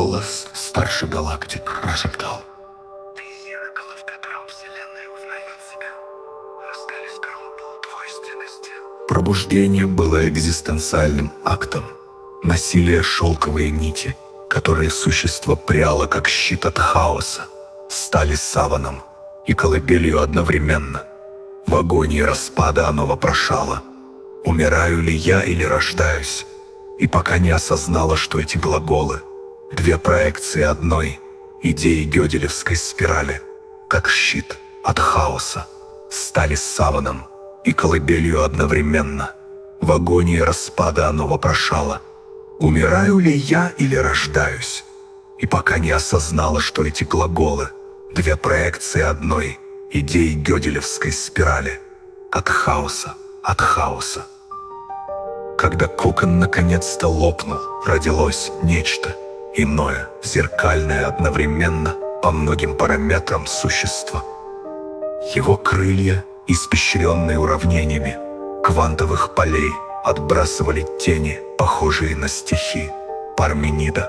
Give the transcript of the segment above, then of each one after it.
Голос старший галактик прошептал: Ты зеркало, в котором вселенная узнает себя. Остались коробку двойственности. Пробуждение было экзистенциальным актом. Насилие шелковые нити, которые существо пряло как щит от хаоса, стали саваном и колыбелью одновременно. В агонии распада оно вопрошало: умираю ли я или рождаюсь? И пока не осознала, что эти глаголы — две проекции одной идеи гёделевской спирали, как щит от хаоса, стали саваном и колыбелью одновременно. В агонии распада оно вопрошало: умираю ли я или рождаюсь? И пока не осознала, что эти глаголы — две проекции одной идеи гёделевской спирали, от хаоса. Когда кокон наконец-то лопнул, родилось нечто иное, зеркальное одновременно по многим параметрам существа. Его крылья, испещренные уравнениями квантовых полей, отбрасывали тени, похожие на стихи Парменида.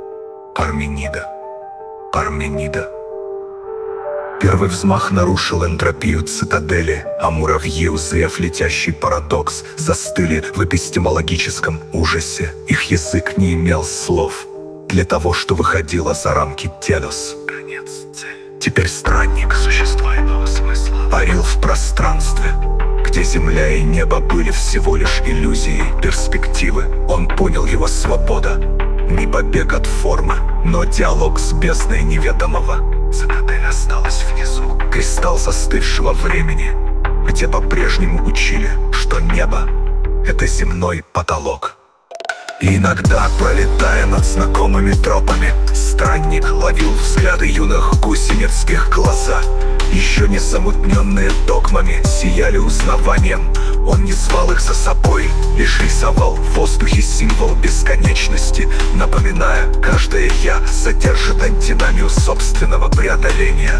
Первый взмах нарушил энтропию цитадели, а муравьи, узрев летящий парадокс, застыли в эпистемологическом ужасе. Их язык не имел слов для того, что выходило за рамки телос. Конец, цель. Теперь странник, Существо иного смысла. парил в пространстве, где земля и небо были всего лишь иллюзией перспективы. Он понял: его свобода не побег от формы, но диалог с бездной неведомого. Цитадель осталась внизу. Кристалл застывшего времени, где по-прежнему учили, что небо — это земной потолок. И иногда, пролетая над знакомыми тропами, странник ловил взгляды юных гусеницких глаза. Еще не замутненные догмами, сияли узнаванием. Он не звал их за собой, лишь рисовал в воздухе символ бесконечности, напоминая: каждое «я» содержит антиномию собственного преодоления.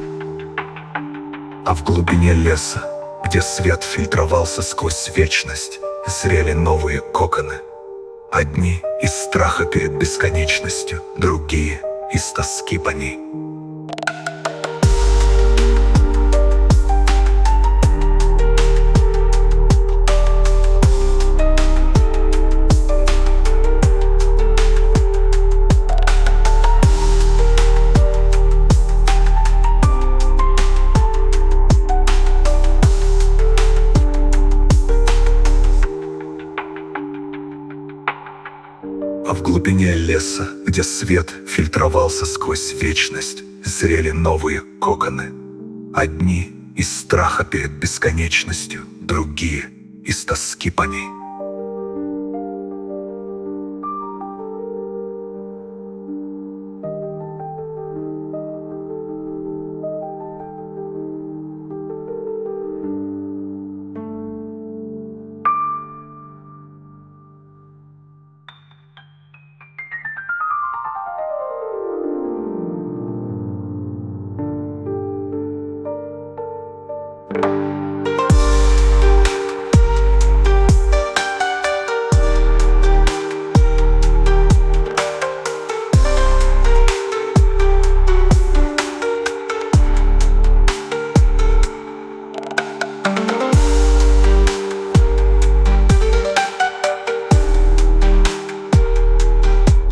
А в глубине леса, где свет фильтровался сквозь вечность, зрели новые коконы. Одни из страха перед бесконечностью, другие из тоски по ней. А в глубине леса, где свет фильтровался сквозь вечность, зрели новые коконы. Одни из страха перед бесконечностью, другие из тоски по ней.